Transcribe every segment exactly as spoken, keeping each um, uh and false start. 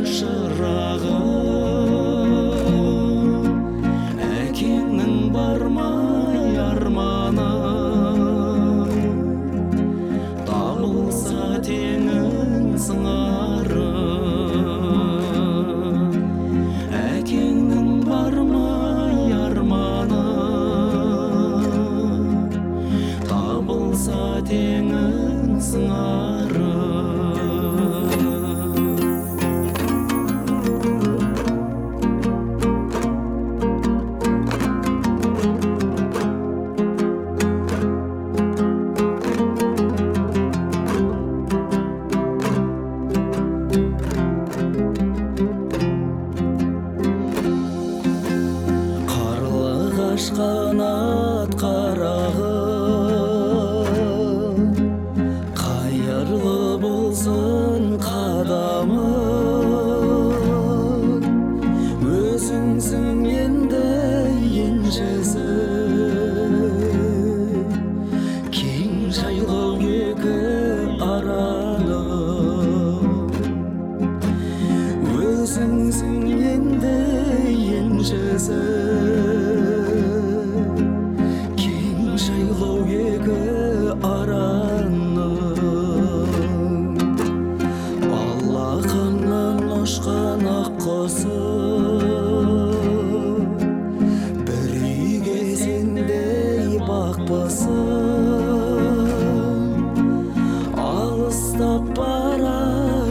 шырағым, әкеңнің бармай арманы, табылса теңің сыңары. Әкеңнің бармай арманы, табылса теңің сыңары. Қанат қарағым, қайырлы болсын қадамың, өзіңсің енді еншісі, кең жайлау екі араның, өзіңсің енді еншісі, жайлау екі араның. Алақаннан ұшқан ақ құсым, бір үйге сендей бақпысың, алыстап бара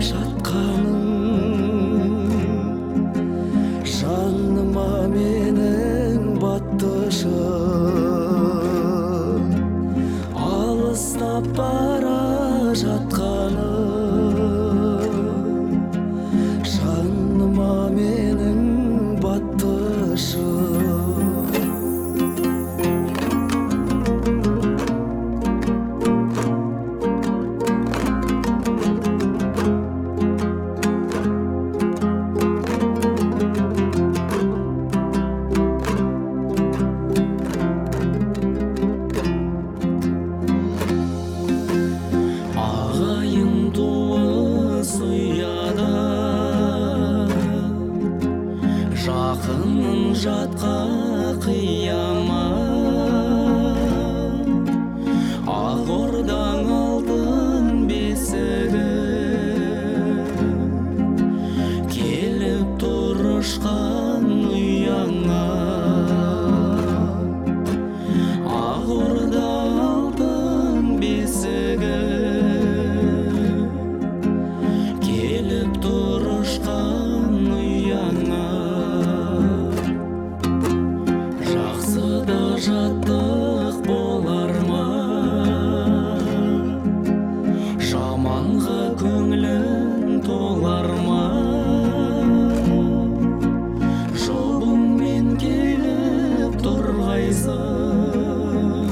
жатқаның, жаныма менің баттышың, алыстап бара жатқаным, жаныма менің баттышым. Жақының жатқа қиямат, ақ ордаң алтын бесігі, келіп тұр ұшқан ұяңа. Ақ орда алтын бесігі, келіп тұр ұшқан ұяңа. Жаттық болар ма, жаманға көңілің толар ма, жолыңмен келіп тұрғайсың,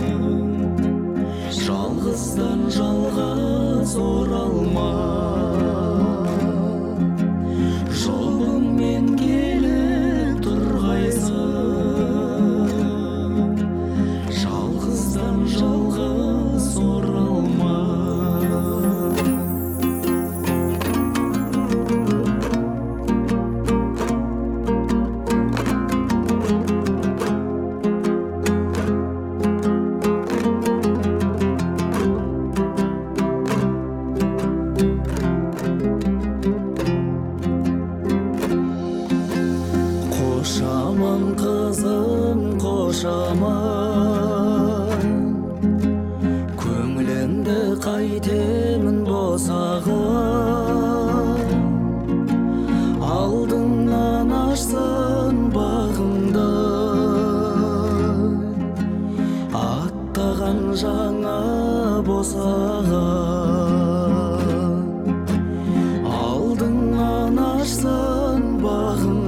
жалғыздан жалғыз оралма, жолыңмен келіп тұрғайсың, жалғыз оралма. Қошаман қызым, қошаман, көңіліңді қайтемін босағым, алдыңнан ашсын бағыңды, аттаған жаңа босағым, алдыңнан ашсын бағыңды,